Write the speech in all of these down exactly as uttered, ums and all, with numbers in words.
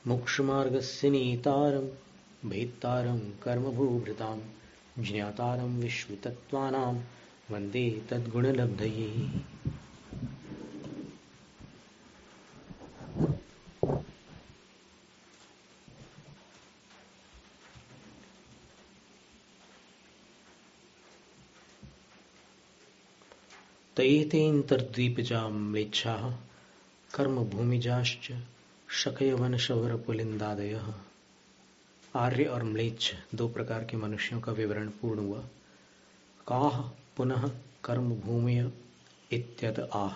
मोक्षमार्गस्य नेतारं भेत्तारं कर्मभूभृतां ज्ञातारं विश्वतत्त्वानां वन्दे तद्गुणलब्धये। तैतेऽन्तर्द्वीपजा म्लेच्छाः कर्मभूमिजाश्च शकयवनशवरपुलिन्दादयः। आर्य और म्लेच्छ दो प्रकार के मनुष्यों का विवरण पूर्ण हुआ। काह पुनः कर्म भूमि इत्यत आह।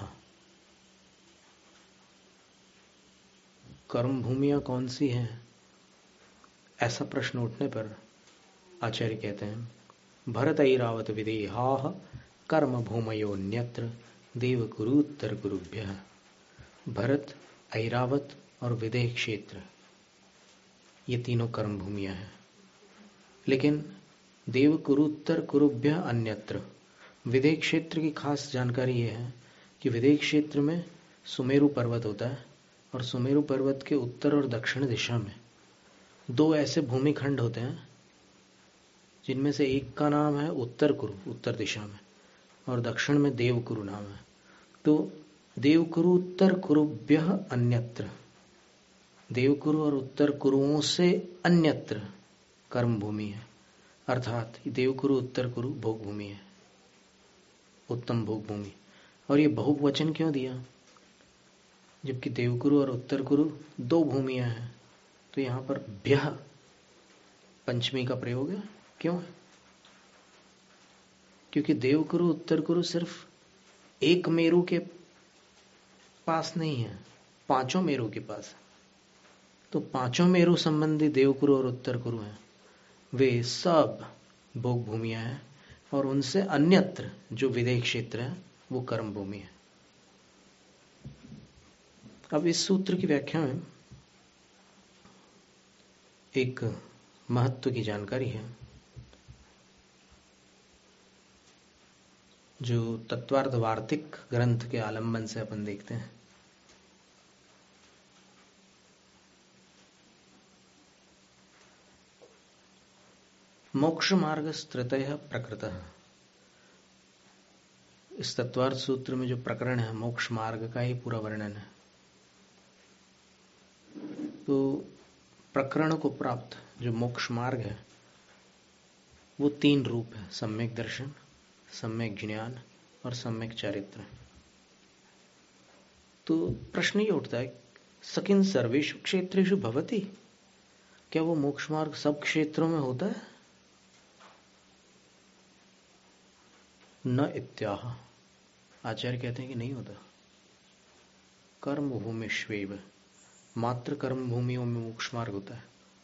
कर्म भूमियां कौन सी हैं, ऐसा प्रश्न उठने पर आचार्य कहते हैं, भरत ऐरावत विदेहाः कर्म भूमयोन्यत्र देवकुरुत्तर कुरुभ्यः। भरत, ऐरावत और विदेह क्षेत्र, ये तीनों कर्म भूमियां हैं। लेकिन देव कुरुत्तर कुरुभ्य अन्यत्र, विदेह क्षेत्र की खास जानकारी यह है कि विदेह क्षेत्र में सुमेरु पर्वत होता है और सुमेरु पर्वत के उत्तर और दक्षिण दिशा में दो ऐसे भूमिखंड होते हैं जिनमें से एक का नाम है उत्तर कुरु, उत्तर दिशा में, और दक्षिण में देवकुरु नाम है। तो देवकुरु उत्तर कुरुभ्य अन्यत्र, देवकुरु और उत्तर कुरुओं से अन्यत्र कर्म भूमि है। अर्थात देवकुरु उत्तर कुरु भोग भूमि है, उत्तम भोग भूमि। और ये बहुवचन क्यों दिया, जबकि देवकुरु और उत्तर कुरु दो भूमियां हैं? तो यहां पर भ्यः पंचमी का प्रयोग है। क्यों है? क्योंकि देवकुरु उत्तर कुरु सिर्फ एक मेरु के पास नहीं है, पांचों मेरु के पास है। तो पांचों मेरु संबंधी देवकुरु और उत्तर कुरु हैं, वे सब भोग भूमियां हैं। और उनसे अन्यत्र जो विदेह क्षेत्र है वो कर्म भूमि है। अब इस सूत्र की व्याख्या में एक महत्व की जानकारी है जो तत्वार्थ वार्तिक ग्रंथ के आलंबन से अपन देखते हैं। मोक्ष मार्ग त्रतयः प्रकृतः। इस तत्वार्थ सूत्र में जो प्रकरण है, मोक्ष मार्ग का ही पूरा वर्णन है। तो प्रकरण को प्राप्त जो मोक्ष मार्ग है वो तीन रूप है, सम्यक दर्शन, सम्यक ज्ञान और सम्यक चारित्र। तो प्रश्न ये उठता है, सकिन सर्वेषु क्षेत्रेषु भवति, क्या वो मोक्ष मार्ग सब क्षेत्रों में होता है? न इत्याह, आचार्य कहते हैं कि नहीं होता। कर्म भूमिष्वेव, मात्र कर्म भूमियों में मोक्ष मार्ग होता है।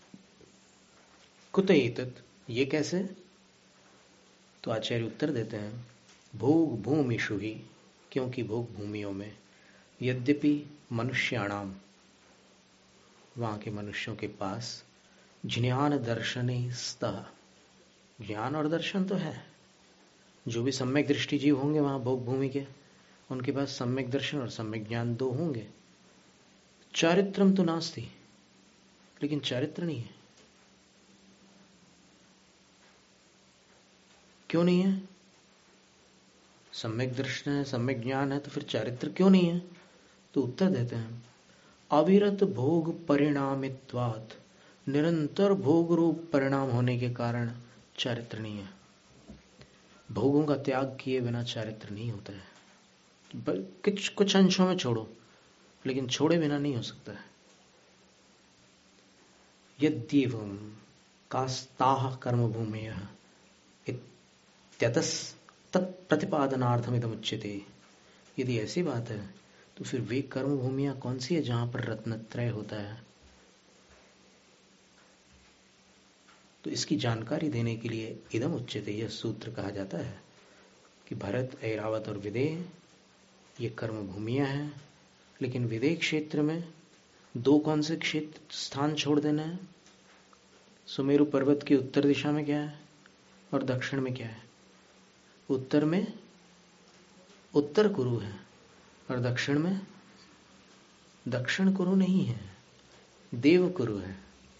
कुत एतत्, ये कैसे? तो आचार्य उत्तर देते हैं, भोग भूमिषु ही, क्योंकि भोग भूमियों में यद्यपि मनुष्याणाम, वहां के मनुष्यों के पास ज्ञान दर्शने स्तः, ज्ञान और दर्शन तो है। जो भी सम्यक दृष्टि जीव होंगे वहां भोग भूमि के, उनके पास सम्यक दर्शन और सम्यक ज्ञान दो होंगे। चारित्रम तो नास्ति, लेकिन चारित्र नहीं है। क्यों नहीं है? सम्यक दर्शन है, सम्यक ज्ञान है, तो फिर चारित्र क्यों नहीं है? तो उत्तर देते हैं, अविरत भोग परिणामित्वात्, निरंतर भोग रूप परिणाम होने के कारण चारित्र नहीं है। भोगों का त्याग किए बिना चारित्र नहीं होता है। कुछ कुछ अंशों में छोड़ो, लेकिन छोड़े बिना नहीं हो सकता है। यद्येवं कास्ताः कर्म भूमयः इत्यतस् तत्प्रतिपादनार्थमिदमुच्यते। यदि ऐसी बात है तो फिर वे कर्म भूमियां कौन सी है जहां पर रत्नत्रय होता है? तो इसकी जानकारी देने के लिए इदम उच्यते, यह सूत्र कहा जाता है कि भरत, ऐरावत और विदेह ये कर्म भूमियां हैं। लेकिन विदेह क्षेत्र में दो कौन से क्षेत्र स्थान छोड़ देना है? सुमेरु पर्वत की उत्तर दिशा में क्या है और दक्षिण में क्या है? उत्तर में उत्तर कुरु है और दक्षिण में दक्षिण कुरु नहीं है। देवकुरु है।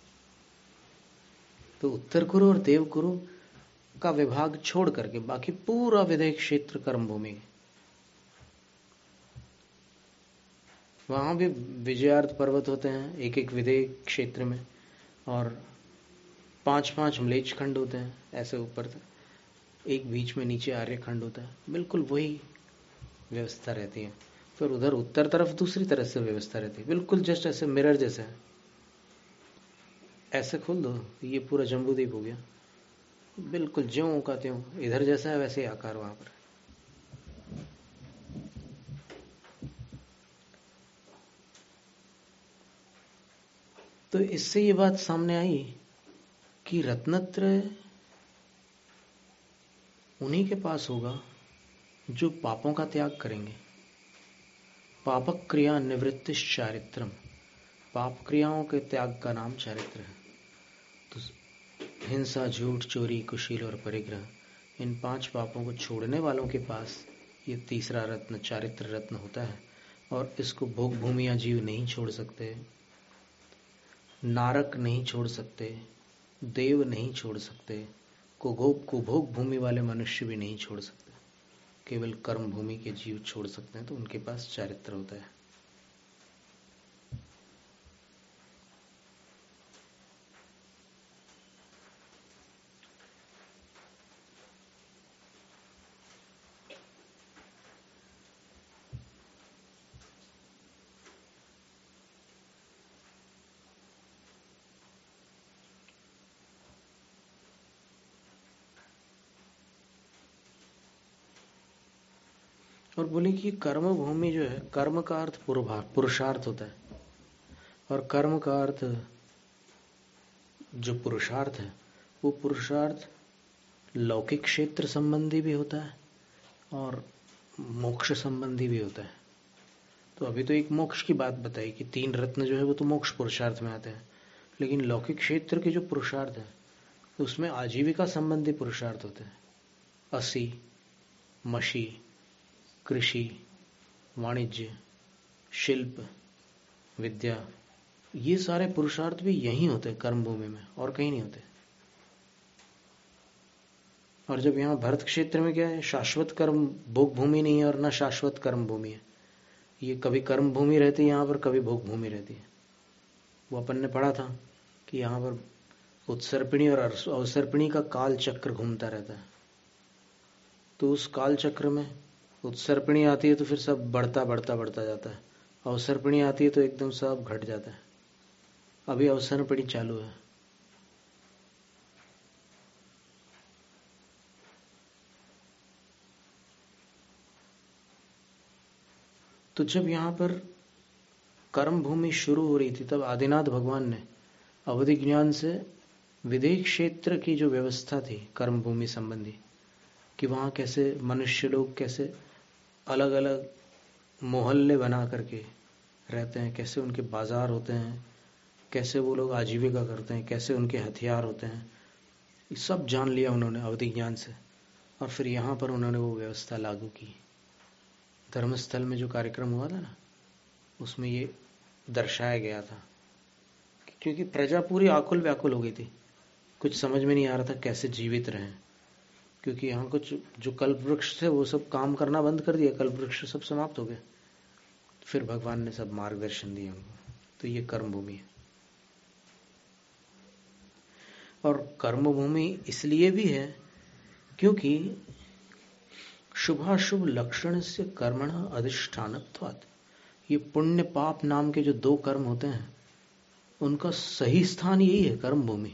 तो उत्तर कुरु और देवकुरु का विभाग छोड़ करके बाकी पूरा विदेह क्षेत्र कर्म भूमि। वहां भी विजयार्थ पर्वत होते हैं एक एक विदेह क्षेत्र में, और पांच पांच मलेच्छ खंड होते हैं ऐसे ऊपर तक, एक बीच में नीचे आर्य खंड होता है। बिल्कुल वही व्यवस्था रहती है। फिर उधर उत्तर तरफ दूसरी तरह से व्यवस्था रहती है, बिल्कुल जस्ट ऐसे मिरर जैसा है। ऐसे खोल दो ये पूरा जम्बूद्वीप हो गया, बिल्कुल ज्यों का त्यों, इधर जैसा है वैसे आकार वहां पर। तो इससे ये बात सामने आई कि रत्नत्रय उन्हीं के पास होगा जो पापों का त्याग करेंगे। पापक क्रिया निवृत्तिश चारित्रम, पाप क्रियाओं के त्याग का नाम चारित्र है। तो हिंसा, झूठ, चोरी, कुशील और परिग्रह, इन पांच पापों को छोड़ने वालों के पास ये तीसरा रत्न चारित्र रत्न होता है। और इसको भोग भूमिया जीव नहीं छोड़ सकते, नारक नहीं छोड़ सकते, देव नहीं छोड़ सकते, कुभोग कुभोग भूमि वाले मनुष्य भी नहीं छोड़ सकते। केवल कर्म भूमि के जीव छोड़ सकते हैं। तो उनके पास चारित्र होता है। और बोले कि कर्म भूमि जो है, कर्म का अर्थ पुरुषार्थ होता है, और कर्म का अर्थ जो पुरुषार्थ है वो पुरुषार्थ लौकिक क्षेत्र संबंधी भी होता है और मोक्ष संबंधी भी होता है। तो अभी तो एक मोक्ष की बात बताई कि तीन रत्न जो है वो तो मोक्ष पुरुषार्थ में आते हैं, लेकिन लौकिक क्षेत्र के जो पुरुषार्थ है तो उसमें आजीविका संबंधी पुरुषार्थ होते हैं। असी, मशी, कृषि, वाणिज्य, शिल्प, विद्या, ये सारे पुरुषार्थ भी यही होते हैं कर्म भूमि में, और कहीं नहीं होते। और जब यहाँ भरत क्षेत्र में क्या है, शाश्वत कर्म भोग भूमि नहीं है और न शाश्वत कर्म भूमि है। ये कभी कर्म भूमि रहती है यहाँ पर, कभी भोग भूमि रहती है। वो अपन ने पढ़ा था कि यहाँ पर उत्सर्पिणी और अवसर्पिणी का काल चक्र घूमता रहता है। तो उस काल चक्र में उत्सर्पिणी आती है तो फिर सब बढ़ता बढ़ता बढ़ता जाता है, अवसर्पिणी आती है तो एकदम सब घट जाता है। अभी अवसर्पिणी चालू है। तो जब यहाँ पर कर्म भूमि शुरू हो रही थी तब आदिनाथ भगवान ने अवधि ज्ञान से विदेह क्षेत्र की जो व्यवस्था थी कर्म भूमि संबंधी, कि वहाँ कैसे मनुष्य लोग कैसे अलग अलग मोहल्ले बना करके रहते हैं, कैसे उनके बाजार होते हैं, कैसे वो लोग आजीविका करते हैं, कैसे उनके हथियार होते हैं, ये सब जान लिया उन्होंने अवधि ज्ञान से। और फिर यहाँ पर उन्होंने वो व्यवस्था लागू की। धर्मस्थल में जो कार्यक्रम हुआ था ना, उसमें ये दर्शाया गया था, क्योंकि प्रजा पूरी आकुल व्याकुल हो गई थी, कुछ समझ में नहीं आ रहा था कैसे जीवित रहें। क्योंकि यहाँ कुछ जो कल्प वृक्ष थे वो सब काम करना बंद कर दिया, कल्प वृक्ष सब समाप्त हो गए। फिर भगवान ने सब मार्गदर्शन दिया उनको। तो ये कर्म भूमि है। और कर्म भूमि इसलिए भी है क्योंकि शुभाशुभ लक्षण से कर्मण अधिष्ठानत्वात्, ये पुण्य पाप नाम के जो दो कर्म होते हैं उनका सही स्थान यही है कर्म भूमि।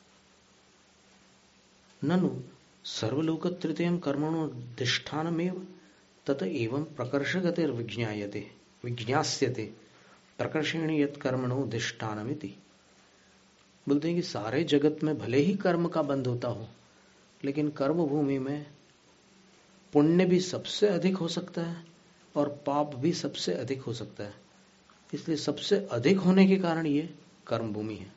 ननु सर्वलोक तृतीयम कर्मणो अधिष्ठानमेव तत एवं प्रकर्षगतिर विज्ञायते विज्ञास्यते प्रकर्षेण यत् कर्मणो अधिष्ठानमिति। बोलते हैं कि सारे जगत में भले ही कर्म का बंध होता हो, लेकिन कर्म भूमि में पुण्य भी सबसे अधिक हो सकता है और पाप भी सबसे अधिक हो सकता है। इसलिए सबसे अधिक होने के कारण ये कर्म भूमि है।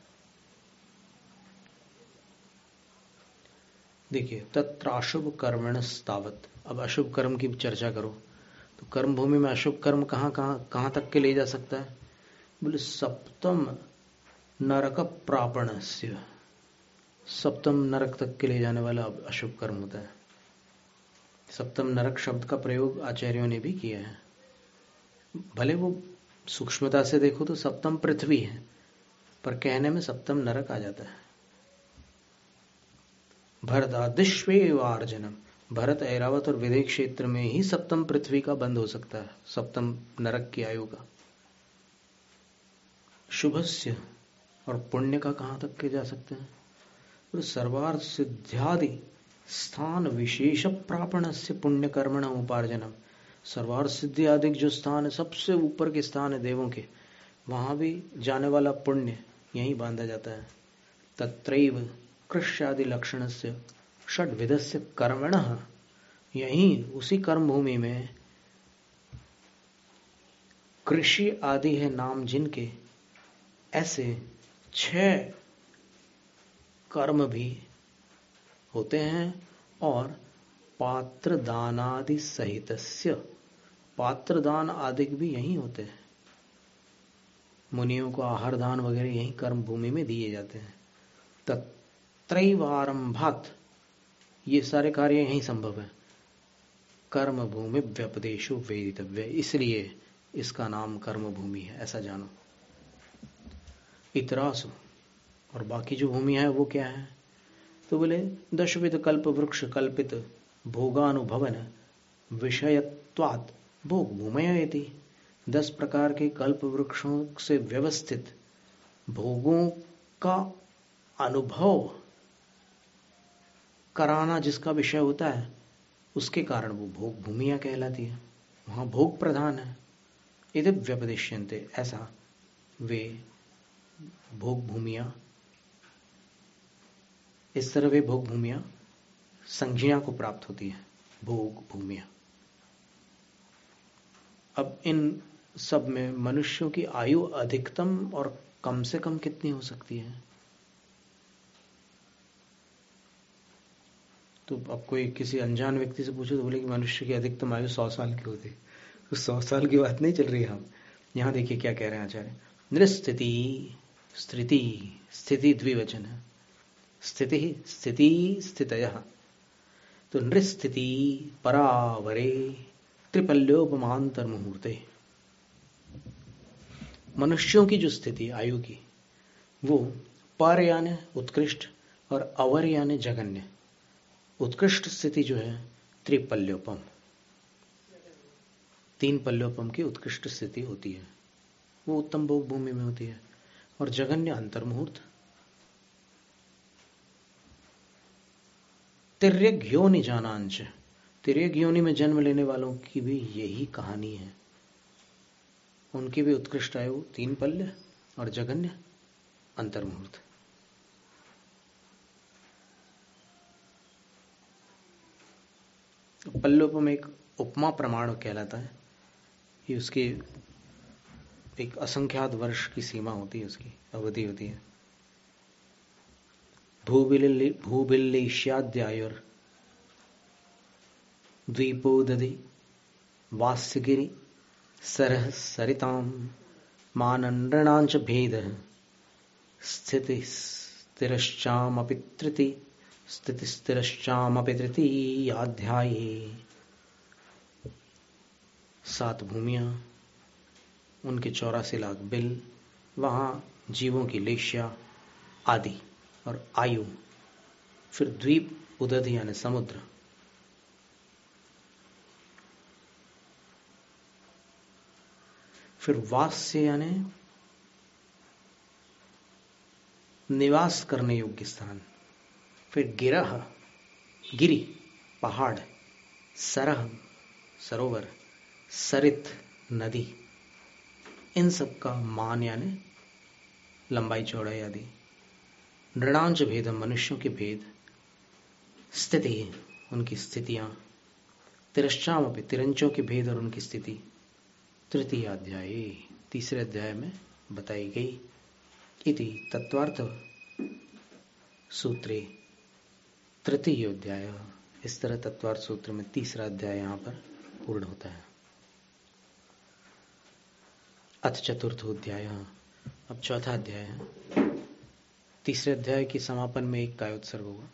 देखिए, तत्र अशुभ कर्मणस्तावत्, अब अशुभ कर्म की चर्चा करो तो कर्म भूमि में अशुभ कर्म कहां कहां कहां तक के ले जा सकता है। बोले सप्तम नरक प्रापणस्य, सप्तम नरक तक के ले जाने वाला अशुभ कर्म होता है। सप्तम नरक शब्द का प्रयोग आचार्यों ने भी किया है। भले वो सूक्ष्मता से देखो तो सप्तम पृथ्वी है, पर कहने में सप्तम नरक आ जाता है। भरतादिश्वेवार्जनम, भरत, ऐरावत और विदेह क्षेत्र में ही सप्तम पृथ्वी का बंद हो सकता है, सप्तम नरक की आयु का। शुभस्य, और पुण्य का कहां तक के जा सकते हैं? तो सर्वार्थ सिद्ध्यादि स्थान विशेष प्रापण से पुण्य कर्मण उपार्जनम, सर्वार्थ सिद्धि आदि जो स्थान है, सबसे ऊपर के स्थान है देवों के, वहां भी जाने वाला पुण्य यहीं बांधा जाता है। तत्रैव कृष्यादि लक्षण से षड्विधस्य कर्मण, यहीं उसी कर्म भूमि में कृषि आदि है नाम जिनके, ऐसे छह कर्म भी होते हैं। और पात्र दानादि सहितस्य, पात्र दान आदि भी यहीं होते हैं। मुनियों को आहार दान वगैरह यहीं कर्म भूमि में दिए जाते हैं। तत्रैवारंभात, ये सारे कार्य यहीं संभव है। कर्म भूमि व्यपदेशो वेदितव्य, इसलिए इसका नाम कर्म भूमि है, ऐसा जानो। इतरासु, और बाकी जो भूमि है वो क्या है? तो बोले दशविध कल्प वृक्ष कल्पित भोगानुभवन विषयत्वात् भोग भूमयति, दस प्रकार के कल्प वृक्षों से व्यवस्थित भोगों का अनुभव कराना जिसका विषय होता है, उसके कारण वो भोग भूमियां कहलाती है। वहां भोग प्रधान है। यदि व्यपदिश्यन्ते, ऐसा वे भोग भूमियां, इस तरह वे भोग भूमियां संज्ञा को प्राप्त होती है, भोग भूमियां। अब इन सब में मनुष्यों की आयु अधिकतम और कम से कम कितनी हो सकती है? तो अब कोई किसी अनजान व्यक्ति से पूछो तो बोले कि मनुष्य की अधिकतम आयु सौ साल की होती है। तो सौ साल की बात नहीं चल रही है। हम यहां देखिए क्या कह रहे हैं आचार्य। नृस्थिति, स्थिति, स्थिति द्विवचन है। स्थिति स्थिति स्थितयः, तो नृस्थिति परावरे त्रिपल्योपमांतर मुहूर्ते, मनुष्यों की जो स्थिति आयु की, वो पर यानी उत्कृष्ट और अवर यानी जघन्य। उत्कृष्ट स्थिति जो है त्रिपल्योपम, तीन पल्योपम की उत्कृष्ट स्थिति होती है, वो उत्तम भोग भूमि में होती है। और जघन्य अंतर्मुहूर्त। तिर्यक योनि जानांच, तिर्यक योनि में जन्म लेने वालों की भी यही कहानी है। उनकी भी उत्कृष्ट आयु तीन पल्य और जघन्य अंतर्मुहूर्त। पल्योपम एक उपमा प्रमाण कहलाता है। ये उसकी एक असंख्यात वर्ष की सीमा होती है, उसकी अवधि होती है। भूबिल्ले भूबिल्लेश्याद्यायुर द्वीपोदधि वास्यगिरि सरह सरिताम माननृणांच भेद स्थिति स्थिरश्चामपि तृति स्थिति स्थिरश्चामपि तृतीयाध्याये। सात भूमियां, उनके चौरासी लाख बिल, वहां जीवों की लेश्या आदि और आयु। फिर द्वीप उदधि यानी समुद्र, फिर वास्य यानी निवास करने योग्य स्थान, फिर गिरह गिरि पहाड़, सरह सरोवर, सरित नदी, इन सब का मान यानी लंबाई चौड़ाई आदि। नृणांच भेदम, मनुष्यों के भेद, स्थिति उनकी स्थितियां, तिरश्चाम अपि तिरंचों के भेद और उनकी स्थिति तृतीय अध्याय तीसरे अध्याय में बताई गई। इति तत्वार्थ सूत्रे तृतीय अध्याय, इस तरह तत्वार्थ सूत्र में तीसरा अध्याय यहां पर पूर्ण होता है। अथ चतुर्थ अध्याय, अब चौथा अध्याय है। तीसरे अध्याय की समापन में एक कायोत्सर्ग होगा।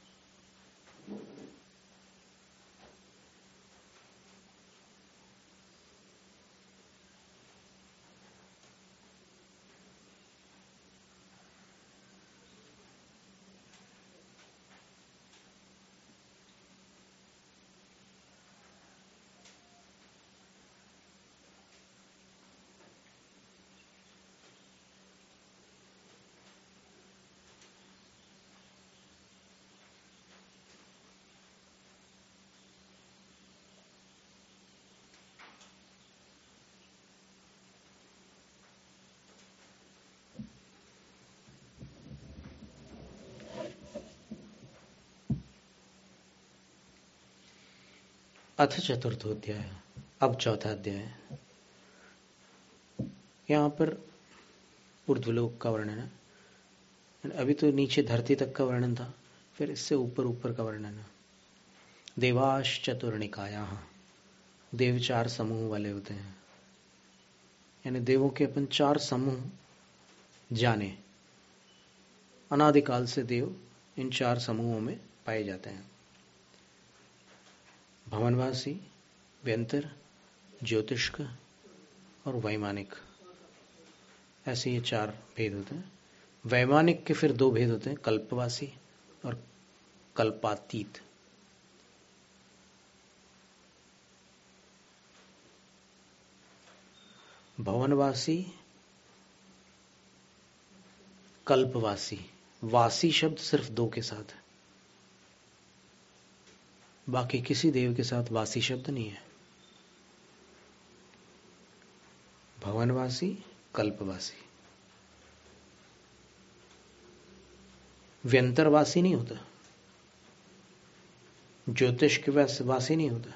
अथ चतुर्थोध्याय, अब चौथा अध्याय। यहाँ पर ऊर्ध्वलोक का वर्णन है। अभी तो नीचे धरती तक का वर्णन था, फिर इससे ऊपर ऊपर का वर्णन है। देवाश चतुर्निकाया, देव चार समूह वाले होते हैं, यानी देवों के अपन चार समूह जाने। अनादिकाल से देव इन चार समूहों में पाए जाते हैं। भवनवासी, व्यंतर, ज्योतिष्क और वैमानिक, ऐसे ये चार भेद होते हैं। वैमानिक के फिर दो भेद होते हैं, कल्पवासी और कल्पातीत। भवनवासी, कल्पवासी, वासी शब्द सिर्फ दो के साथ है, बाकी किसी देव के साथ वासी शब्द नहीं है। भवनवासी, कल्पवासी। व्यंतरवासी नहीं होता, ज्योतिष्क वासी नहीं होता।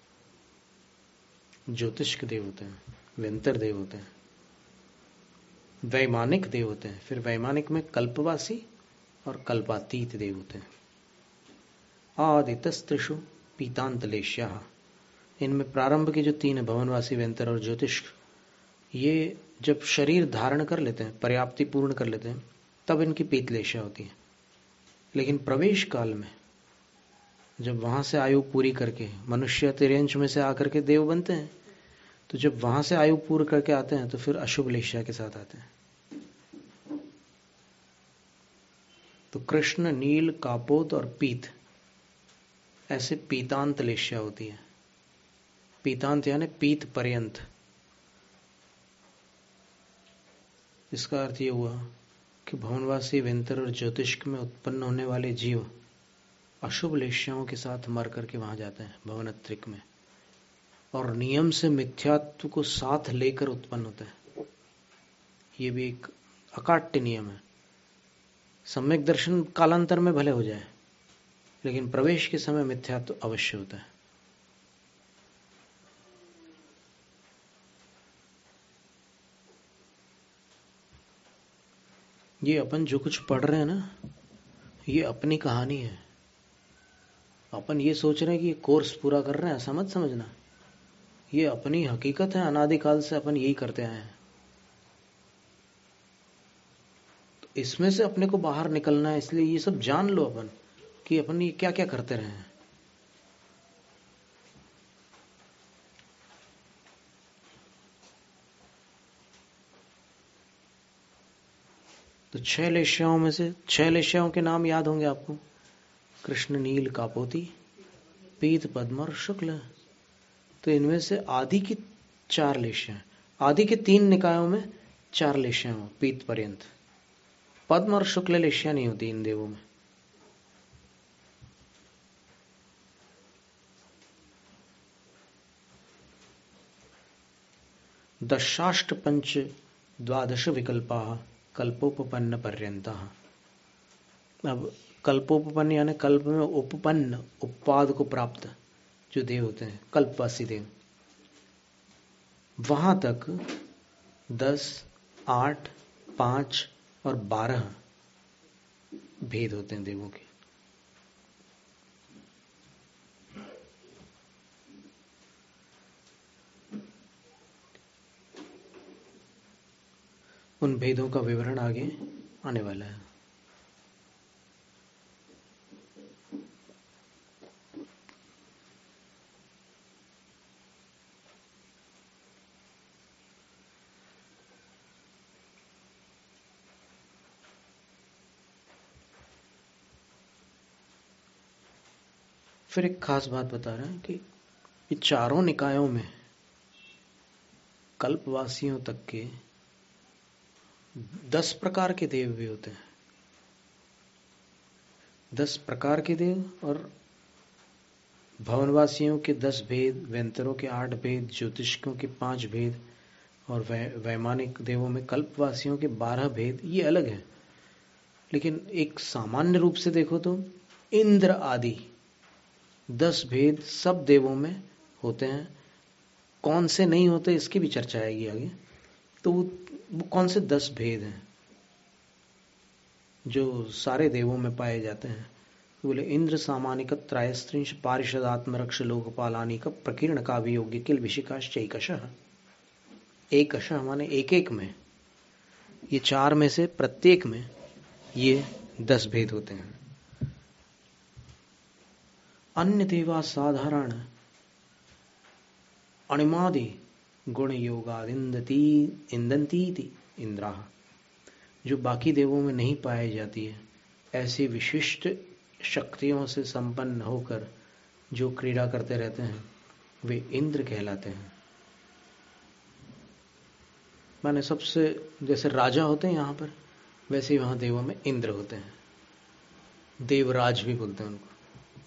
ज्योतिष्क देव होते हैं, व्यंतर देव होते हैं, वैमानिक देव होते हैं। फिर वैमानिक में कल्पवासी और कल्पातीत देव होते हैं। आदितस्त्रिषु पीतांतलेश्या, इनमें प्रारंभ के जो तीन है, भवनवासी, व्यंतर और ज्योतिष्क, ये जब शरीर धारण कर लेते हैं, पर्याप्ति पूर्ण कर लेते हैं, तब इनकी पीतलेश्या होती है। लेकिन प्रवेश काल में जब वहां से आयु पूरी करके मनुष्य तिर्यंश में से आकर के देव बनते हैं, तो जब वहां से आयु पूर्ण करके आते हैं तो फिर अशुभ लेश्या के साथ आते हैं। तो कृष्ण, नील, कापोत और पीत, ऐसे पीतांत लेश्या होती है। पीतांत यानी पीत पर्यंत। इसका अर्थ यह हुआ कि भवनवासी, व्यंतर और ज्योतिष्क में उत्पन्न होने वाले जीव अशुभ लेश्याओं के साथ मर करके वहां जाते हैं भवनत्रिक में, और नियम से मिथ्यात्व को साथ लेकर उत्पन्न होता है। यह भी एक अकाट्य नियम है। सम्यक दर्शन कालांतर में भले हो जाए, लेकिन प्रवेश के समय मिथ्यात्व अवश्य होता है। ये अपन जो कुछ पढ़ रहे हैं ना, ये अपनी कहानी है। अपन ये सोच रहे हैं कि ये कोर्स पूरा कर रहे हैं, ऐसा मत समझना। ये अपनी हकीकत है, अनादिकाल से अपन यही करते आए हैं। तो इसमें से अपने को बाहर निकलना है, इसलिए ये सब जान लो अपन कि अपन ये क्या क्या करते रहे हैं। तो छह लेश्याओं में से छह लेश्याओं के नाम याद होंगे आपको, कृष्ण, नील, कापोती, पीत, पद्म और शुक्ल। तो इनमें से आदि की चार लेश्याएं, आदि के तीन निकायों में चार लेश्याएं हो, पीत पर्यंत। पद्म और शुक्ल लेश्या नहीं होती इन देवों में। दशाष्ट पंच द्वादश विकल्पा कल्पोपपन्न पर्यंता। अब कल्पोपपन्न यानी कल्प में उपपन्न, उपपाद को प्राप्त जो देव होते हैं, कल्पवासी देव, वहां तक दस, आठ, पांच और बारह भेद होते हैं देवों के। उन भेदों का विवरण आगे आने वाला है। फिर एक खास बात बता रहे हैं कि ये चारों निकायों में कल्पवासियों तक के दस प्रकार के देव भी होते हैं। दस प्रकार के देव और भवनवासियों के दस भेद, व्यंतरों के आठ भेद, ज्योतिषकों के पांच भेद और वै, वैमानिक देवों में कल्पवासियों के बारह भेद, ये अलग है। लेकिन एक सामान्य रूप से देखो तो इंद्र आदि दस भेद सब देवों में होते हैं। कौन से नहीं होते इसकी भी चर्चा आएगी आगे। तो वो, वो कौन से दस भेद हैं जो सारे देवों में पाए जाते हैं? तो बोले इंद्र सामानिक त्रयस्त्रिंश पारिषद आत्मरक्ष लोकपालानिक प्रकीर्ण काव्योग्य किल विशिकाश्च एकशः। एकशः माने एक एक में, ये चार में से प्रत्येक में ये दस भेद होते हैं। अन्य देवा साधारण अणिमादि गुण योगादिंदती इंदंती इंद्रा, जो बाकी देवों में नहीं पाई जाती है, ऐसी विशिष्ट शक्तियों से संपन्न होकर जो क्रीड़ा करते रहते हैं वे इंद्र कहलाते हैं। माने सबसे जैसे राजा होते हैं यहाँ पर, वैसे ही वहां देवों में इंद्र होते हैं, देवराज भी बोलते हैं उनको।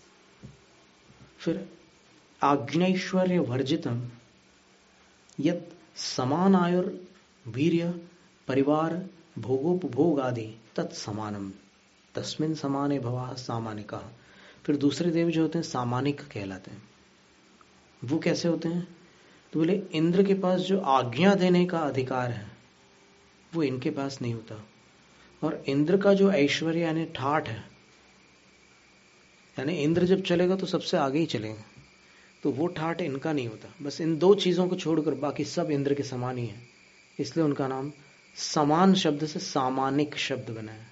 फिर आग्नेश्वर्य वर्जितम यत् समान आयुर वीर्य परिवार भोगोपभोग आदि तत्समानम तस्मिन समाने भवा सामानिका। फिर दूसरे देव जो होते हैं सामानिक कहलाते हैं। वो कैसे होते हैं? तो बोले इंद्र के पास जो आज्ञा देने का अधिकार है वो इनके पास नहीं होता, और इंद्र का जो ऐश्वर्य यानी ठाठ है, यानी इंद्र जब चलेगा तो सबसे आगे ही चलेगा, तो वो ठाठ इनका नहीं होता। बस इन दो चीजों को छोड़कर बाकी सब इंद्र के समान ही है, इसलिए उनका नाम समान शब्द से सामानिक शब्द बना है।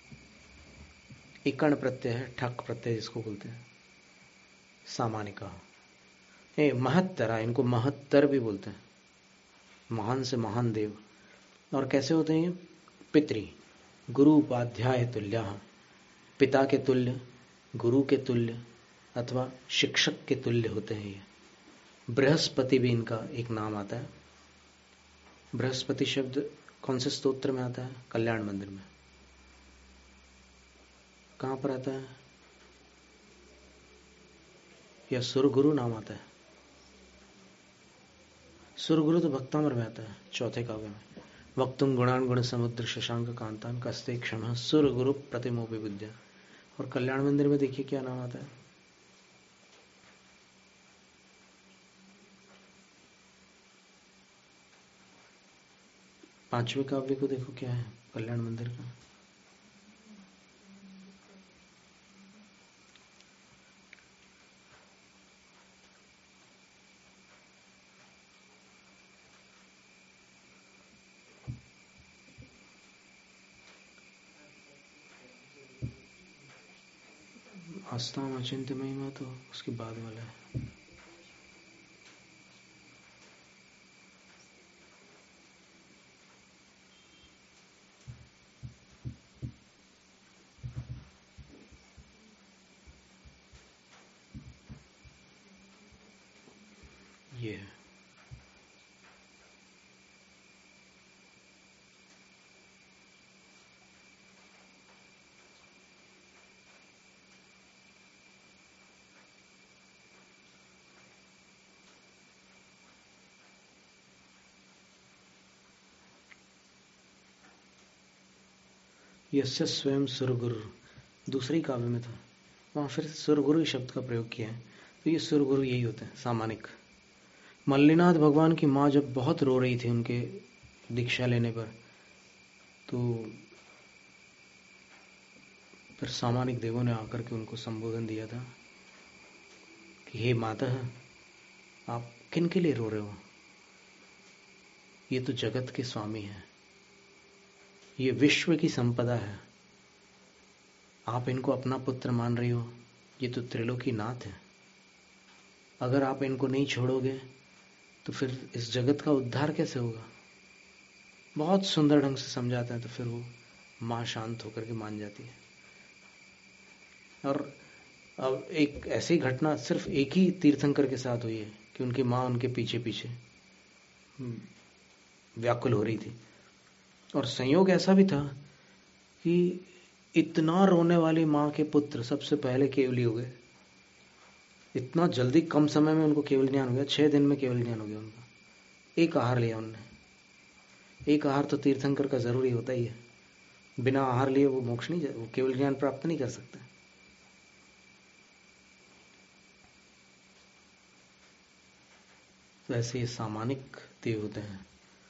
इकण प्रत्यय है, ठक प्रत्यय जिसको बोलते हैं, सामानिका। ए महत्तरा, इनको महत्तर भी बोलते हैं, महान से महान देव। और कैसे होते हैं ये? पितरी गुरु उपाध्याय तुल्य, पिता के तुल्य, गुरु के तुल्य अथवा शिक्षक के तुल्य होते हैं ये। बृहस्पति भी इनका एक नाम आता है। बृहस्पति शब्द कौन से स्तोत्र में आता है? कल्याण मंदिर में। कहां पर आता है? या सुरगुरु नाम आता है? सुरगुरु तो भक्तामर में आता है, चौथे काव्य में। वक्तुम गुणान गुण समुद्र शशांक कांतान कस्ते क्षम सुरगुरु प्रतिमो विबुद्ध्या। और कल्याण मंदिर में देखिए क्या नाम आता है? पांचवें काव्य को देखो क्या है कल्याण मंदिर का। आस्थाम अचिंत्य महिमा तो उसके बाद वाला है। ये है यस्य स्वयं सुरगुरु, दूसरी काव्य में था, वहां फिर सुरगुरु शब्द का प्रयोग किया है। तो ये सुरगुरु यही होते हैं, सामानिक। मल्लीनाथ भगवान की माँ जब बहुत रो रही थी उनके दीक्षा लेने पर, तो फिर सामानिक देवों ने आकर के उनको संबोधन दिया था कि हे माता, आप किन के लिए रो रहे हो? ये तो जगत के स्वामी हैं, ये विश्व की संपदा है, आप इनको अपना पुत्र मान रही हो, ये तो त्रिलोकी नाथ है। अगर आप इनको नहीं छोड़ोगे तो फिर इस जगत का उद्धार कैसे होगा? बहुत सुंदर ढंग से समझाते हैं, तो फिर वो माँ शांत होकर के मान जाती है। और अब एक ऐसी घटना सिर्फ एक ही तीर्थंकर के साथ हुई है कि उनकी माँ उनके पीछे पीछे व्याकुल हो रही थी, और संयोग ऐसा भी था कि इतना रोने वाली माँ के पुत्र सबसे पहले केवली हो गए। इतना जल्दी कम समय में उनको केवल ज्ञान हो गया, छह दिन में केवल ज्ञान हो गया उनका। एक आहार लिया उनने। एक आहार तो तीर्थंकर का जरूरी होता ही है, बिना आहार लिए वो मोक्ष नहीं, वो केवल ज्ञान प्राप्त नहीं कर सकते। तो ऐसे ये सामानिक देव होते हैं।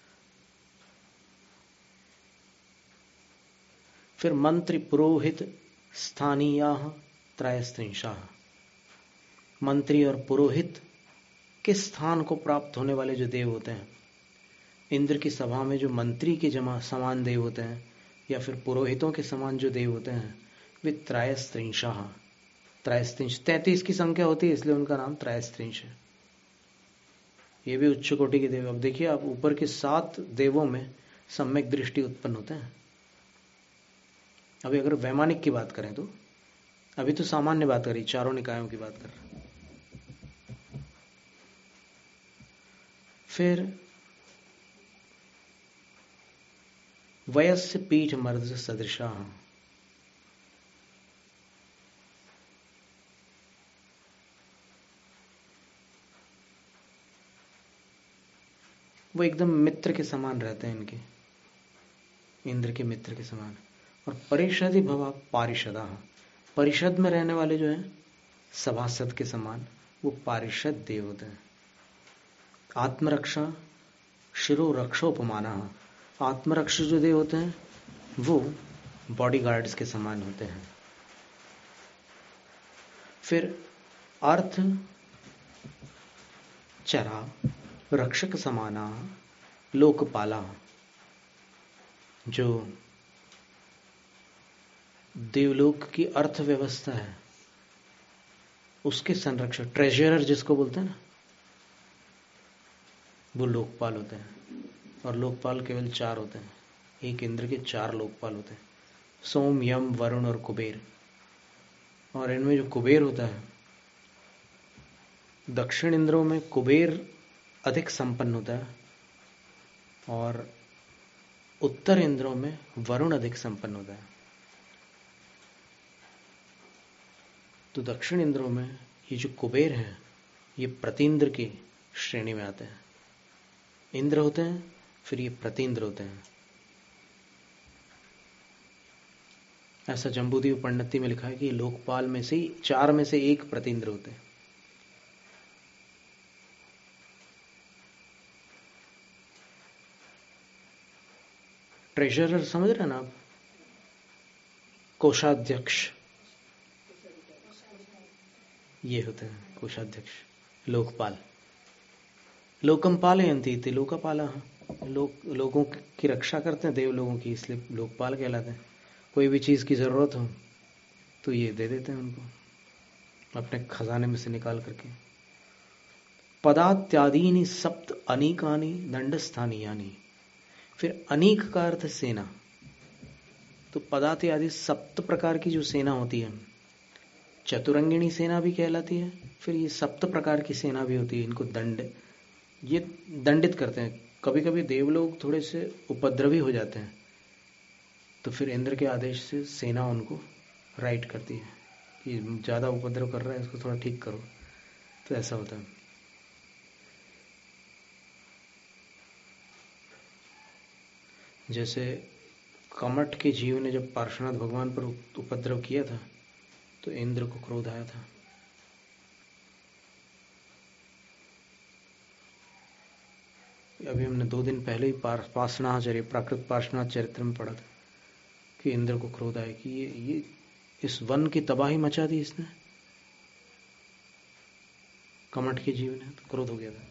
फिर मंत्री पुरोहित स्थानीय त्रयस्त्रिंशा, मंत्री और पुरोहित के स्थान को प्राप्त होने वाले जो देव होते हैं, इंद्र की सभा में जो मंत्री के जमा समान देव होते हैं या फिर पुरोहितों के समान जो देव होते हैं, वे त्रयस्त्रिंशा, त्रयस्त्रिंश तैतीस की संख्या होती है, इसलिए उनका नाम त्रयस्त्रिंश है। ये भी उच्च कोटि के देव। अब देखिए आप, ऊपर के सात देवों में सम्यक दृष्टि उत्पन्न होते हैं। अभी अगर वैमानिक की बात करें तो, अभी तो सामान्य बात करी, चारों निकायों की बात कर रहे हैं। फिर वयस्य पीठ मर्द सदृशा, वो एकदम मित्र के समान रहते हैं इनके, इंद्र के मित्र के समान। और परिषदि भवा पारिषदा, परिषद में रहने वाले जो हैं सभासद के समान, वो पारिषद देव होते हैं। आत्मरक्षा शिरो रक्षोपमाना, आत्मरक्षा जो देव होते हैं वो बॉडीगार्ड्स के समान होते हैं। फिर अर्थ चरा रक्षक समाना लोकपाला, जो देवलोक की अर्थव्यवस्था है उसके संरक्षक, ट्रेजरर जिसको बोलते हैं ना, वो लोकपाल होते हैं। और लोकपाल केवल चार होते हैं, एक इंद्र के चार लोकपाल होते हैं, सोम यम वरुण और कुबेर। और इनमें जो कुबेर होता है, दक्षिण इंद्रों में कुबेर अधिक संपन्न होता है और उत्तर इंद्रों में वरुण अधिक संपन्न होता है। तो दक्षिण इंद्रों में ये जो कुबेर हैं ये प्रतींद्र की श्रेणी में आते हैं। इंद्र होते हैं, फिर ये प्रतींद्र होते हैं। ऐसा जम्बूद्वीप पंडिती में लिखा है कि लोकपाल में से ही चार में से एक प्रतींद्र होते हैं। ट्रेजरर समझ रहे हैं ना आप, कोषाध्यक्ष ये होते हैं, कोषाध्यक्ष। लोकपाल लोकमपाल यंती थे लोकपाला, लोग लोगों की रक्षा करते हैं, देव लोगों की, इसलिए लोकपाल कहलाते हैं। कोई भी चीज की जरूरत हो तो ये दे देते हैं उनको अपने खजाने में से निकाल करके। पदात्यादीनि सप्त अनीकानि दंडस्थानीयानि, फिर अनीक का अर्थ सेना। तो पदाति आदि सप्त प्रकार की जो सेना होती है, चतुरंगिणी सेना भी कहलाती है, फिर ये सप्त प्रकार की सेना भी होती है। इनको दंड, ये दंडित करते हैं। कभी कभी देवलोग थोड़े से उपद्रवी हो जाते हैं, तो फिर इंद्र के आदेश से सेना उनको राइट करती है कि ज्यादा उपद्रव कर रहा है, इसको थोड़ा ठीक करो। तो ऐसा होता है। जैसे कमठ के जीव ने जब पार्श्वनाथ भगवान पर उपद्रव किया था तो इंद्र को क्रोध आया था। अभी हमने दो दिन पहले ही पार्श्वनाथ प्राकृत पार्श्वनाथ चरित्र में पढ़ा था कि इंद्र को क्रोध आया कि ये ये इस वन की तबाही मचा दी इसने, कमठ के जीव ने, तो क्रोध हो गया था।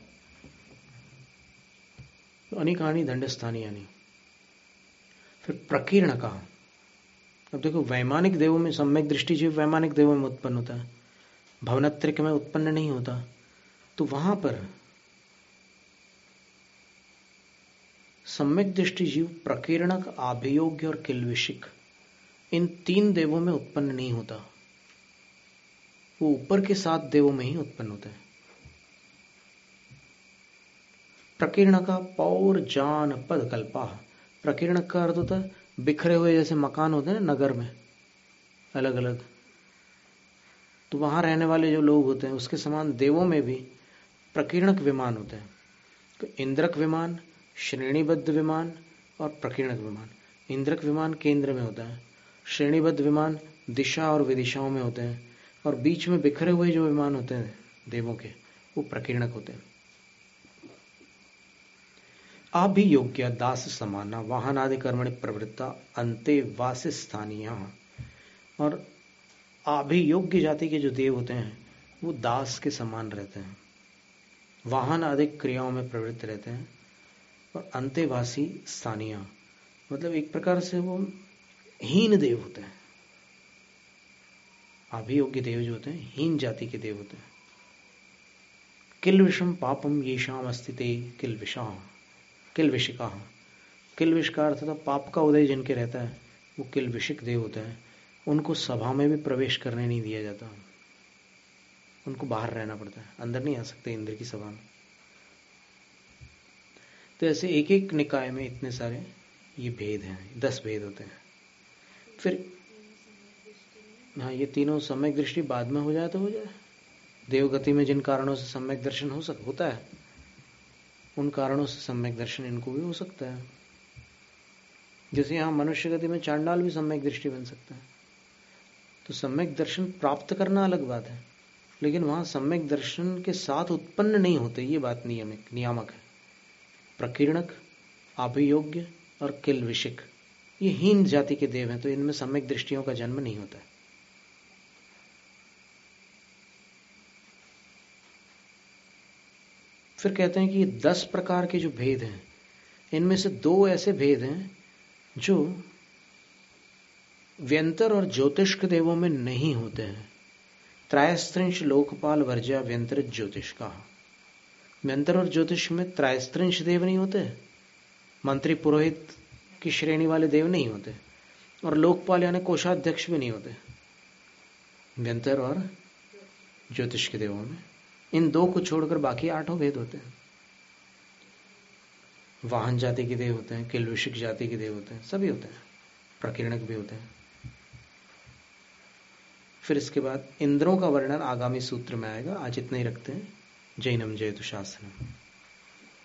तो अनिकानी दंडस्थानी यानी। फिर प्रकीर्ण का, अब देखो वैमानिक देवों में सम्यक दृष्टि जीव वैमानिक देवों में उत्पन्न होता है, भवनत्रिक में उत्पन्न नहीं होता। तो वहां पर सम्यक दृष्टि जीव प्रकीर्णक, आभियोग्य और किल्विशिक, इन तीन देवों में उत्पन्न नहीं होता। वो ऊपर के सात देवों में ही उत्पन्न होता है। प्रकीर्ण का पौर जान पद कल्पा। प्रकीर्ण का अर्थ होता है बिखरे हुए, जैसे मकान होते हैं नगर में अलग अलग, तो वहां रहने वाले जो लोग होते हैं उसके समान देवों में भी प्रकीर्णक विमान होते हैं। तो इंद्रक विमान, श्रेणीबद्ध विमान और प्रकीर्णक विमान। इंद्रक विमान केंद्र में होता है, श्रेणीबद्ध विमान दिशा और विदिशाओं में होते हैं, और बीच में बिखरे हुए जो विमान होते हैं देवों के, वो प्रकीर्णक होते हैं। अभियोग्य दास समाना वाहन आदि कर्मणि प्रवृत्ता अंते वासी स्थानीय। और अभियोग्य जाति के जो देव होते हैं वो दास के समान रहते हैं, वाहन आदि क्रियाओं में प्रवृत्त रहते हैं, और अंतेवासी स्थानीय मतलब एक प्रकार से वो हीन देव होते हैं। अभियोग्य देव जो होते हैं हीन जाति के देव होते हैं। किल विषम पापम येषाम अस्तिते किल विषा किल विशिका। किल विष का अर्थ था पाप का उदय जिनके रहता है वो किल विशिक देव होते हैं। उनको सभा में भी प्रवेश करने नहीं दिया जाता, उनको बाहर रहना पड़ता है, अंदर नहीं आ सकते इंद्र की सभा में। तो ऐसे एक एक निकाय में इतने सारे ये भेद हैं, दस भेद होते हैं। फिर हाँ, ये तीनों सम्यक दृष्टि बाद में हो जाए तो हो जाए। देवगति में जिन कारणों से सम्यक दर्शन हो सक होता है उन कारणों से सम्यक दर्शन इनको भी हो सकता है। जैसे यहाँ मनुष्य गति में चांडाल भी सम्यक दृष्टि बन सकता है। तो सम्यक दर्शन प्राप्त करना अलग बात है, लेकिन वहां सम्यक दर्शन के साथ उत्पन्न नहीं होते, ये बात नियमिक नियामक है। प्रकीर्णक, अभियोग्य और किल विशिक ये हीन जाति के देव हैं, तो इनमें सम्यक दृष्टियों का जन्म नहीं होता है। फिर कहते हैं कि ये दस प्रकार के जो भेद हैं इनमें से दो ऐसे भेद हैं जो व्यंतर और ज्योतिष्क देवों में नहीं होते हैं। त्रयस्त्रिंश लोकपाल वर्ज्या व्यंतर ज्योतिष का। व्यंतर और ज्योतिष में त्रयस्त्रिंश देव नहीं होते, मंत्री पुरोहित की श्रेणी वाले देव नहीं होते, और लोकपाल यानी कोषाध्यक्ष भी नहीं होते व्यंतर और ज्योतिष के देवों में। इन दो को छोड़कर बाकी आठों भेद होते हैं। वाहन जाति के देव होते हैं, किलविशिक जाति के देव होते हैं, सभी होते हैं, प्रकीर्णक भी होते हैं। फिर इसके बाद इंद्रों का वर्णन आगामी सूत्र में आएगा। आज इतना ही रखते हैं। जैनम जयतु शासनम।